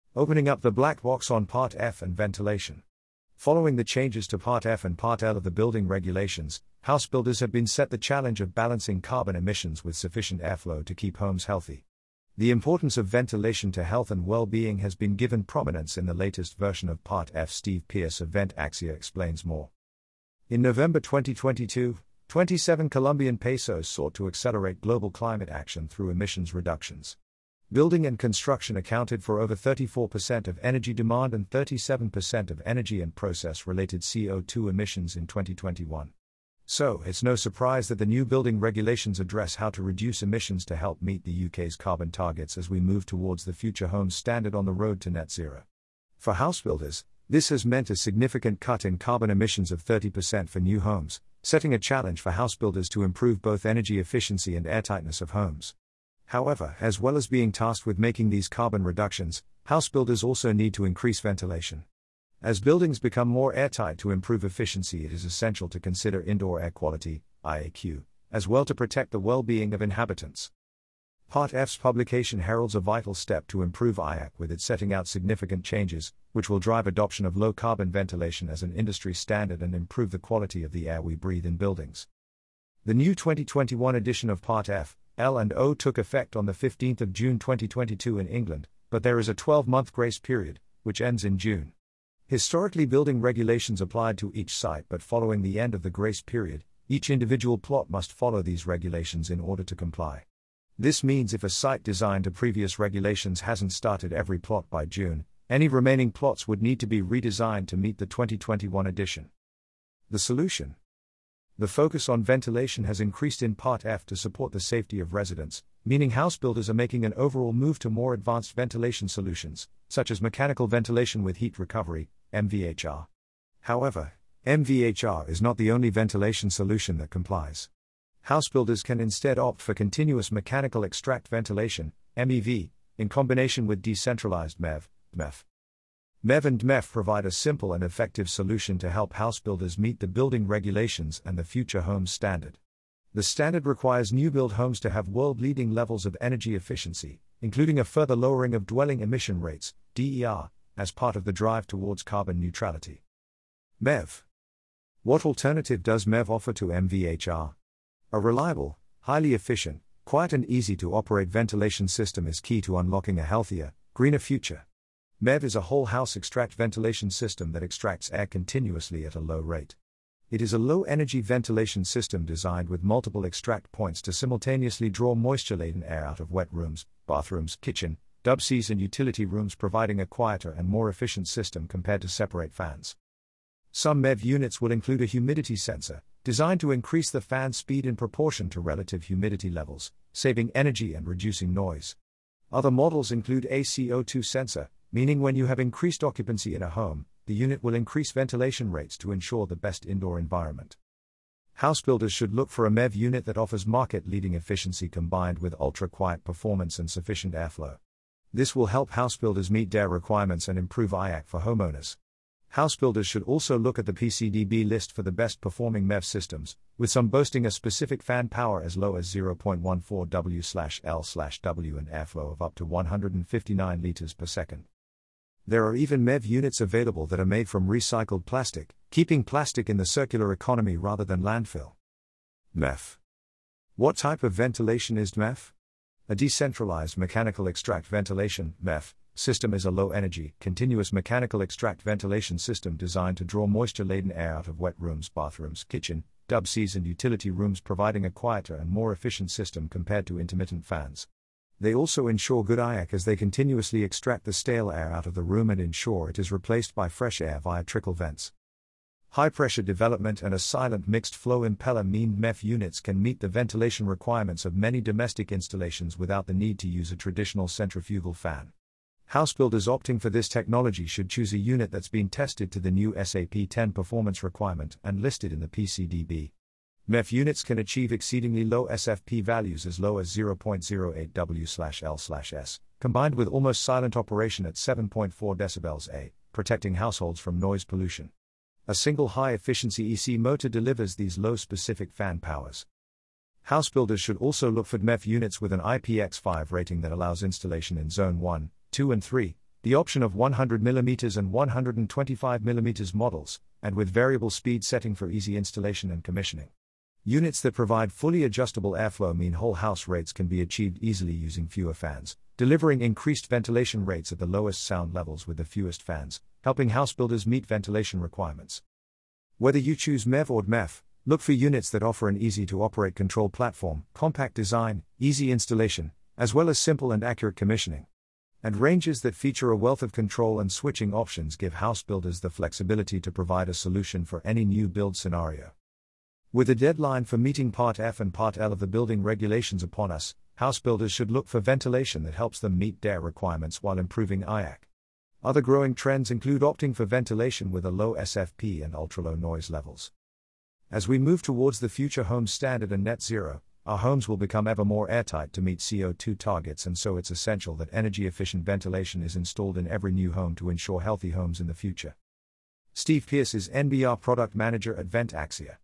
Opening up the black box on Part F and ventilation. Following the changes to Part F and Part L of the building regulations, house builders have been set the challenge of balancing carbon emissions with sufficient airflow to keep homes healthy. The importance of ventilation to health and well-being has been given prominence in the latest version of Part F. Steve Pierce of VentAxia explains more. In November 2022, 27 Colombian pesos sought to accelerate global climate action through emissions reductions. Building and construction accounted for over 34% of energy demand and 37% of energy and process-related CO2 emissions in 2021. So, it's no surprise that the new building regulations address how to reduce emissions to help meet the UK's carbon targets as we move towards the Future Homes Standard on the road to net zero. For house builders, this has meant a significant cut in carbon emissions of 30% for new homes, setting a challenge for house builders to improve both energy efficiency and airtightness of homes. However, as well as being tasked with making these carbon reductions, house builders also need to increase ventilation. As buildings become more airtight to improve efficiency, it is essential to consider indoor air quality, IAQ, as well to protect the well-being of inhabitants. Part F's publication heralds a vital step to improve IAQ with it setting out significant changes, which will drive adoption of low-carbon ventilation as an industry standard and improve the quality of the air we breathe in buildings. The new 2021 edition of Part F, L and O took effect on the 15th of June 2022 in England, but there is a 12-month grace period, which ends in June. Historically, building regulations applied to each site, but following the end of the grace period, each individual plot must follow these regulations in order to comply. This means if a site designed to previous regulations hasn't started every plot by June, any remaining plots would need to be redesigned to meet the 2021 edition. The solution: the focus on ventilation has increased in Part F to support the safety of residents, meaning house builders are making an overall move to more advanced ventilation solutions, such as mechanical ventilation with heat recovery, MVHR. However, MVHR is not the only ventilation solution that complies. House builders can instead opt for continuous mechanical extract ventilation, MEV, in combination with decentralized MEV, DMEF. MEV and DMEF provide a simple and effective solution to help house builders meet the building regulations and the Future Homes Standard. The standard requires new build homes to have world-leading levels of energy efficiency, including a further lowering of dwelling emission rates, DER, as part of the drive towards carbon neutrality. MEV. What alternative does MEV offer to MVHR? A reliable, highly efficient, quiet and easy to operate ventilation system is key to unlocking a healthier, greener future. MEV is a whole house extract ventilation system that extracts air continuously at a low rate. It is a low-energy ventilation system designed with multiple extract points to simultaneously draw moisture-laden air out of wet rooms, bathrooms, kitchen, WCs and utility rooms, providing a quieter and more efficient system compared to separate fans. Some MEV units will include a humidity sensor, designed to increase the fan speed in proportion to relative humidity levels, saving energy and reducing noise. Other models include a CO2 sensor, meaning when you have increased occupancy in a home, the unit will increase ventilation rates to ensure the best indoor environment. House builders should look for a MEV unit that offers market-leading efficiency combined with ultra-quiet performance and sufficient airflow. This will help house builders meet their requirements and improve IAQ for homeowners. House builders should also look at the PCDB list for the best performing MEV systems, with some boasting a specific fan power as low as 0.14 W/L/W and airflow of up to 159 liters per second. There are even MEV units available that are made from recycled plastic, keeping plastic in the circular economy rather than landfill. DMEF. What type of ventilation is DMEF? A decentralized mechanical extract ventilation (MEF) system is a low-energy, continuous mechanical extract ventilation system designed to draw moisture-laden air out of wet rooms, bathrooms, kitchen, WCs and utility rooms, providing a quieter and more efficient system compared to intermittent fans. They also ensure good IAQ as they continuously extract the stale air out of the room and ensure it is replaced by fresh air via trickle vents. High-pressure development and a silent mixed-flow impeller mean MEF units can meet the ventilation requirements of many domestic installations without the need to use a traditional centrifugal fan. House builders opting for this technology should choose a unit that's been tested to the new SAP 10 performance requirement and listed in the PCDB. MEF units can achieve exceedingly low SFP values as low as 0.08 W/L/S, combined with almost silent operation at 7.4 dB, protecting households from noise pollution. A single high-efficiency EC motor delivers these low specific fan powers. House builders should also look for DMEF units with an IPX5 rating that allows installation in Zone 1, 2 and 3, the option of 100mm and 125mm models, and with variable speed setting for easy installation and commissioning. Units that provide fully adjustable airflow mean whole house rates can be achieved easily using fewer fans, delivering increased ventilation rates at the lowest sound levels with the fewest fans, helping house builders meet ventilation requirements. Whether you choose MEV or DMEF, look for units that offer an easy-to-operate control platform, compact design, easy installation, as well as simple and accurate commissioning. And ranges that feature a wealth of control and switching options give house builders the flexibility to provide a solution for any new build scenario. With a deadline for meeting Part F and Part L of the building regulations upon us, house builders should look for ventilation that helps them meet their requirements while improving IAC. Other growing trends include opting for ventilation with a low SFP and ultra-low noise levels. As we move towards the future home standard and net zero, our homes will become ever more airtight to meet CO2 targets, and so it's essential that energy-efficient ventilation is installed in every new home to ensure healthy homes in the future. Steve Pierce is NBR Product Manager at Vent Axia.